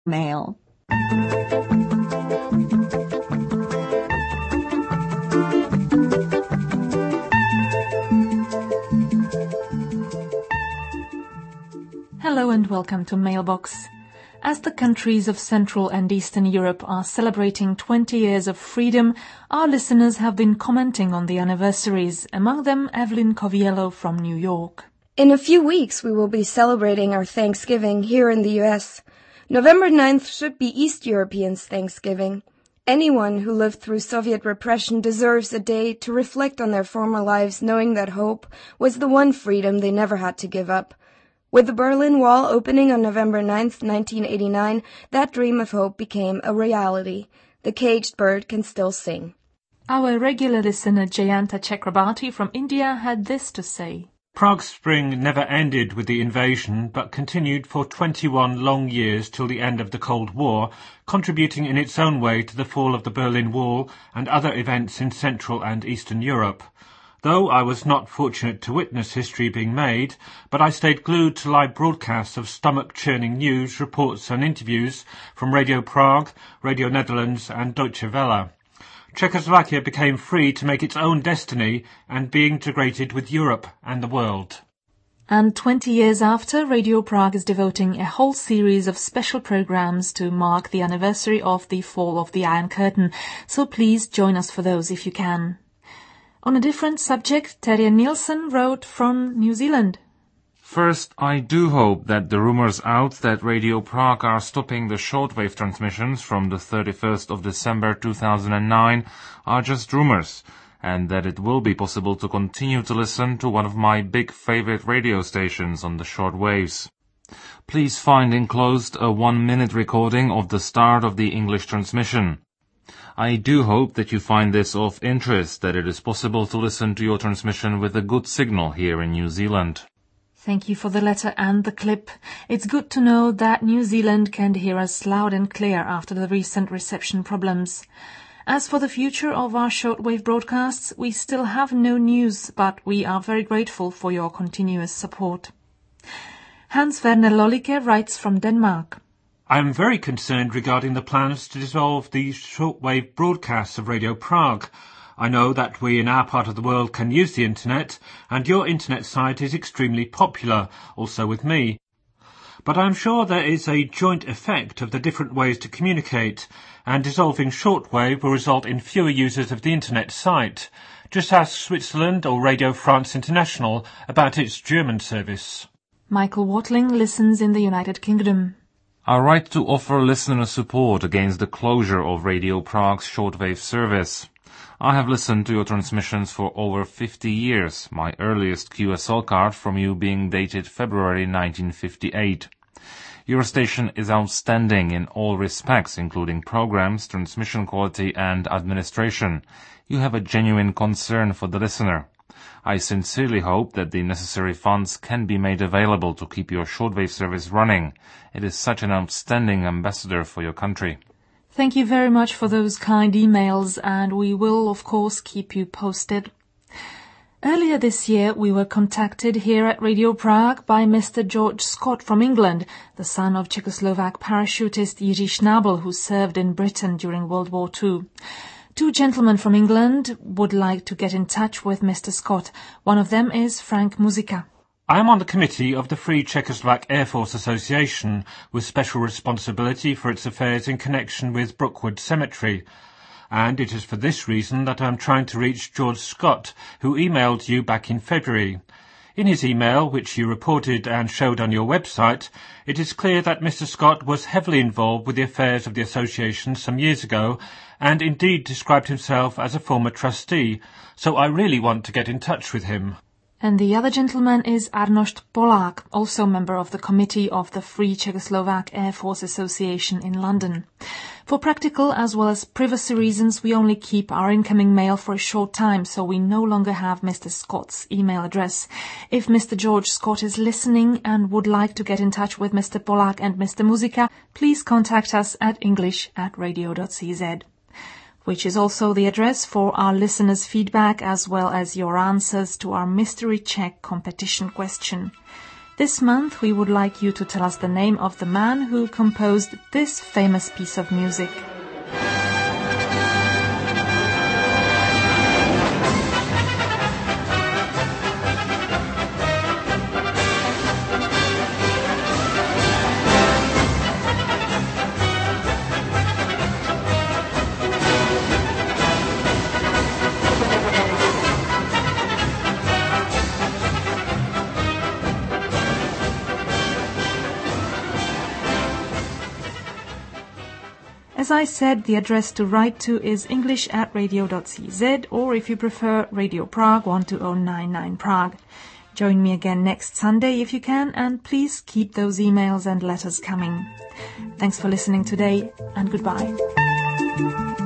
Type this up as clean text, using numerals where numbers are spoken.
mail. Hello and welcome to Mailbox. As the countries of Central and Eastern Europe are celebrating 20 years of freedom, our listeners have been commenting on the anniversaries, among them Evelyn Coviello from New York. In a few weeks, we will be celebrating our Thanksgiving here in the U.S. November 9th should be East Europeans' Thanksgiving. Anyone who lived through Soviet repression deserves a day to reflect on their former lives, knowing that hope was the one freedom they never had to give up. With the Berlin Wall opening on November 9th, 1989, that dream of hope became a reality. The caged bird can still sing. Our regular listener Jayanta Chakrabarti from India had this to say. Prague Spring never ended with the invasion, but continued for 21 long years till the end of the Cold War, contributing in its own way to the fall of the Berlin Wall and other events in Central and Eastern Europe. Though I was not fortunate to witness history being made, but I stayed glued to live broadcasts of stomach-churning news, reports and interviews from Radio Prague, Radio Netherlands and Deutsche Welle. Czechoslovakia became free to make its own destiny and be integrated with Europe and the world. And 20 years after, Radio Prague is devoting a whole series of special programs to mark the anniversary of the fall of the Iron Curtain, so please join us for those if you can. On a different subject, Terje Nielsen wrote from New Zealand. First, I do hope that the rumors out that Radio Prague are stopping the shortwave transmissions from the 31st of December 2009 are just rumors, and that it will be possible to continue to listen to one of my big favorite radio stations on the shortwaves. Please find enclosed a 1-minute recording of the start of the English transmission. I do hope that you find this of interest, that it is possible to listen to your transmission with a good signal here in New Zealand. Thank you for the letter and the clip. It's good to know that New Zealand can hear us loud and clear after the recent reception problems. As for the future of our shortwave broadcasts, we still have no news, but we are very grateful for your continuous support. Hans Werner Lollicke writes from Denmark. I am very concerned regarding the plans to dissolve the shortwave broadcasts of Radio Prague. I know that we in our part of the world can use the internet, and your internet site is extremely popular, also with me. But I am sure there is a joint effect of the different ways to communicate, and dissolving shortwave will result in fewer users of the internet site. Just ask Switzerland or Radio France International about its German service. Michael Watling listens in the United Kingdom. I write to offer listener support against the closure of Radio Prague's shortwave service. I have listened to your transmissions for over 50 years, my earliest QSL card from you being dated February 1958. Your station is outstanding in all respects, including programs, transmission quality and administration. You have a genuine concern for the listener. I sincerely hope that the necessary funds can be made available to keep your shortwave service running. It is such an outstanding ambassador for your country. Thank you very much for those kind emails, and we will, of course, keep you posted. Earlier this year, we were contacted here at Radio Prague by Mr. George Scott from England, the son of Czechoslovak parachutist Jiří Schnabel, who served in Britain during World War II. Two gentlemen from England would like to get in touch with Mr. Scott. One of them is Frank Muzica. I am on the committee of the Free Czechoslovak Air Force Association, with special responsibility for its affairs in connection with Brookwood Cemetery. And it is for this reason that I am trying to reach George Scott, who emailed you back in February. In his email, which you reported and showed on your website, it is clear that Mr. Scott was heavily involved with the affairs of the association some years ago, and indeed described himself as a former trustee, so I really want to get in touch with him. And the other gentleman is Arnošt Polák, also member of the committee of the Free Czechoslovak Air Force Association in London. For practical as well as privacy reasons, we only keep our incoming mail for a short time, so we no longer have Mr. Scott's email address. If Mr. George Scott is listening and would like to get in touch with Mr. Polák and Mr. Muzica, please contact us at english@radio.cz. Which is also the address for our listeners' feedback as well as your answers to our Mystery Czech competition question. This month we would like you to tell us the name of the man who composed this famous piece of music. As I said, the address to write to is english@radio.cz, or if you prefer, Radio Prague 12099 Prague. Join me again next Sunday if you can, and please keep those emails and letters coming. Thanks for listening today, and goodbye.